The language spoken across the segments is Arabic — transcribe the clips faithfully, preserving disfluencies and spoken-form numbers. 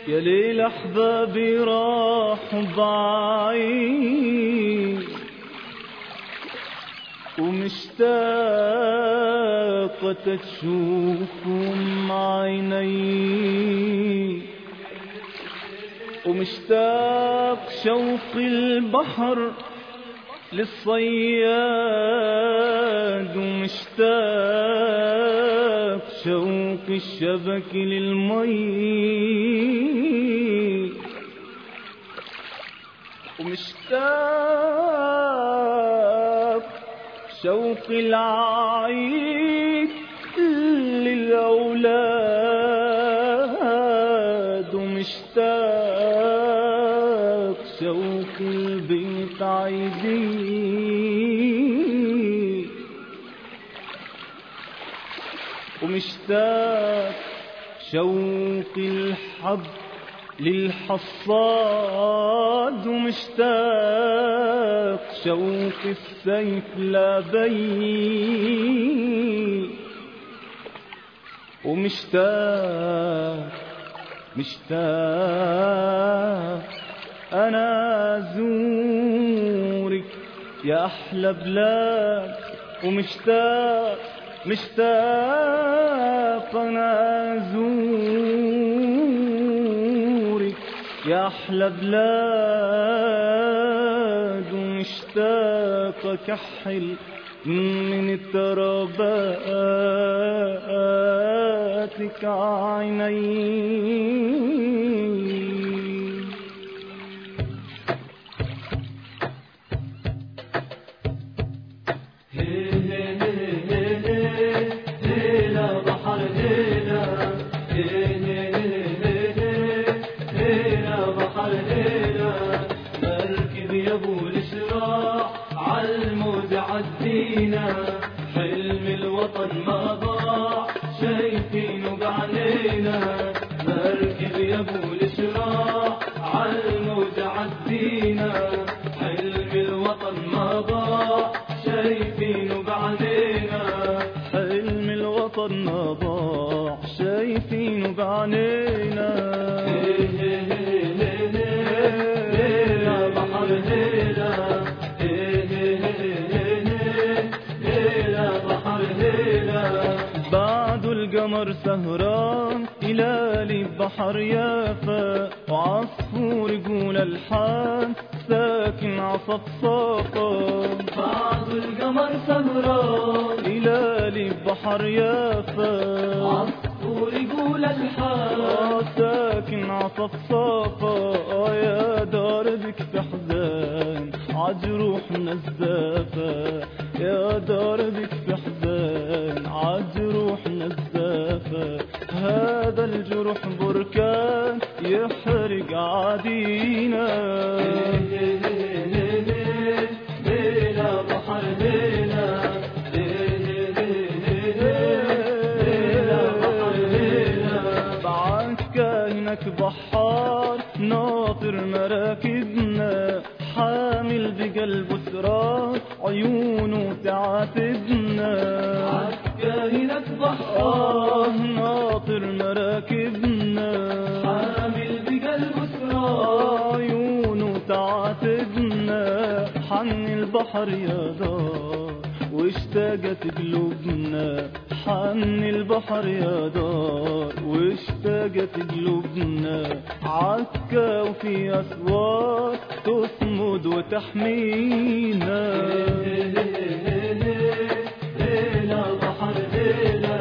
يا ليل أحبابي راحوا بعيد ومشتاقة تشوفهم عيني، ومشتاق شوق البحر للصياد، ومشتاق شوق الشبك للمي، ومشتاق شوق العيد للأولاد، ومشتاق شوق البيت عيدي، ومشتاق شوق الحب للحصاد، ومشتاق شوق السيف لبي، ومشتاق مشتاق أنا أزورك يا أحلى بلاد، ومشتاق مشتاق أنا أزورك يا أحلى بلاد، ومشتاق كحل من ترباتك عيني. مركب يا ابو الشراع عالموج عدينا، حلم الوطن ما ضاع شايفينه بعينينا. مركب يا ابو الشراع عالموج عدينا، حلم الوطن ما ضاع شايفينه بعينينا. حلم الوطن ما ضاع شايفينه بعينينا. بعد القمر سهران هلالي بحر يافا، وعصفور يقول الحان ساكن عصفصافا. بعد القمر سهران هلالي بحر يافا، عصفور يقول الحان ساكن عصفصافا. يا دربك في حزان عجروح نزافة، يا دربك في حزان عجروح نزافة. هذا الجروح بركان يحرق عدينا. ليلة بحر ليلة، ليلة بحر ليلة. بعد كاينك بحار ناطر مراكبنا، حامل بقلب سرار عيونه تعاتبنا. عسكرينك بحار ناطر مراكبنا، حامل بقلب سرار عيونه تعاتبنا. حن البحر يا دار واشتاقت قلوبنا، حن البحر يا دار واشتاقت قلوبنا. عكا وفي أسوار تصمد وتحمينا. ليلة بحر ليلة،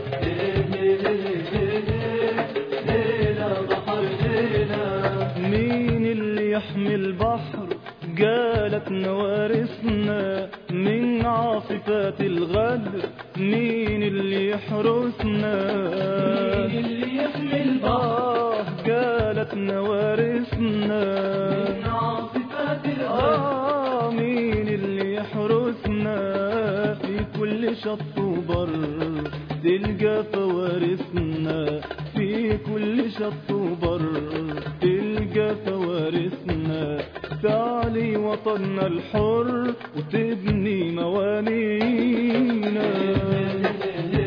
ليلة بحر ليلة. مين اللي يحمي البحر قالت نوارثنا من عاصفات الغدر؟ مين اللي يحرسنا؟ مين اللي يحمي البحر قالت نوارثنا من عاصفات الغدر؟ آه مين اللي يحرسنا؟ في كل شط وبر تلقى فوارسنا، في كل شط وبر تلقى فوارسنا. تعلي وطننا الحر وتبني موانينا.